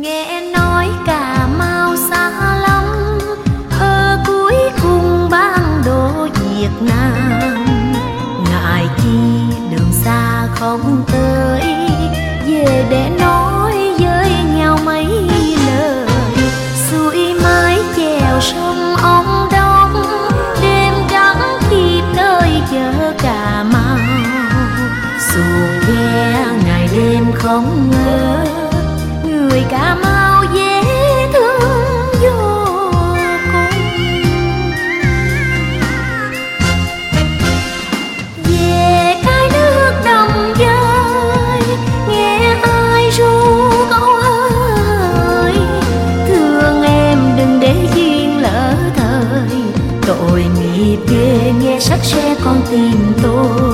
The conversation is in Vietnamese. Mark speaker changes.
Speaker 1: Nghe nói Cà Mau xa lắm, ở cuối cùng bản đồ Việt Nam. Ngại chi đường xa không tới, về để nói với nhau mấy lời. Xuôi mái chèo sông Ông Đông, đêm trắng kịp nơi chợ Cà Mau. Xuồng ghe ngày đêm không ngờ, người Cà Mau dễ thương vô cùng. Về cái nước đồng dơi, nghe ai ru câu ơi, thương em đừng để duyên lỡ thời. Tội nghiệp ghê nghe sắc xe con tim tôi.